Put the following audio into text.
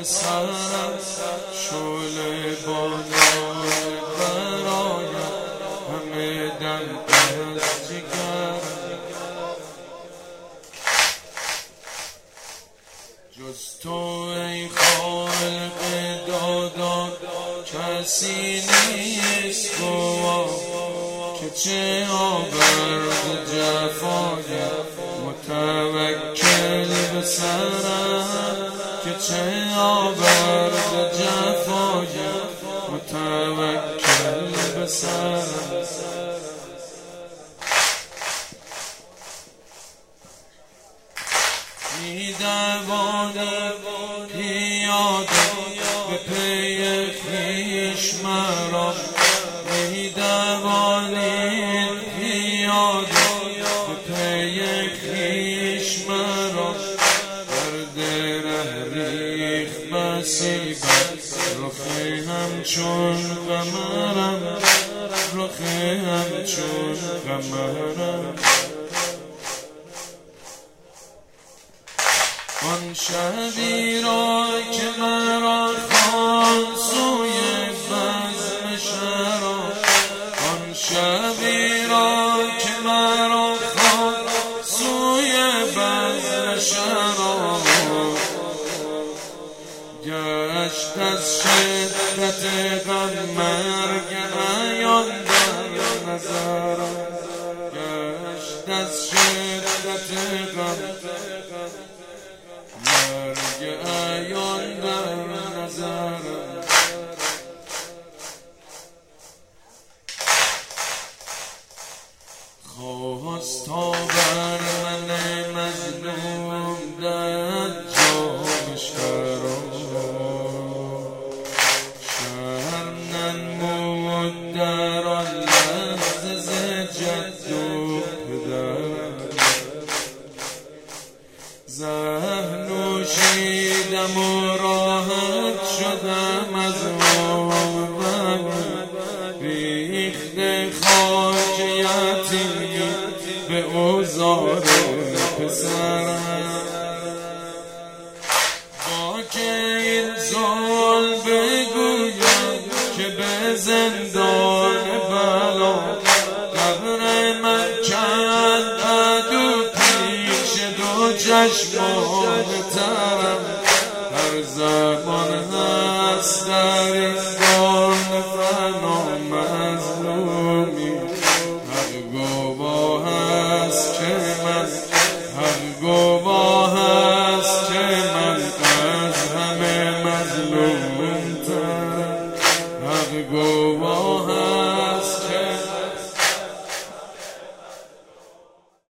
سرم شعله بالای برایم همه دم از جگر جز تو ای خالق دادا کسی نیست گوا که چه آورد جفای متوکل به سرم که چه آورد جفای متوکل به سرم می‌دوانی پیاده به پی خویش مرا می‌دوانی پیاده به پی خویش مرا درد ره ریخ مصیبت رخ همچون قمرم رخ همچون قمرم آن شبی را که مرا خواند سوی بزم شراب آن شبی را که مرا خواند سوی بزم شراب گشت از شدت غم مرگ عیان در نظرم گشت از شدت غم مرگ عیان در نظرم خواست تا بر من مظلوم در جام شراب شرم ننمود در آن لحظه ز جد و پدرم زهر نوشیدم و راحت شدم از آبم ریخته خاک یتیمی به اوزار پسرم با که این زال بگویم که به زندان بلا قبر من کند عدو پیش دو چشمان ترم هر زمان هست در این دان فنا مظلومی هر گواه هست که من هر گواه هست که من از همه مظلوم ترم هر گواه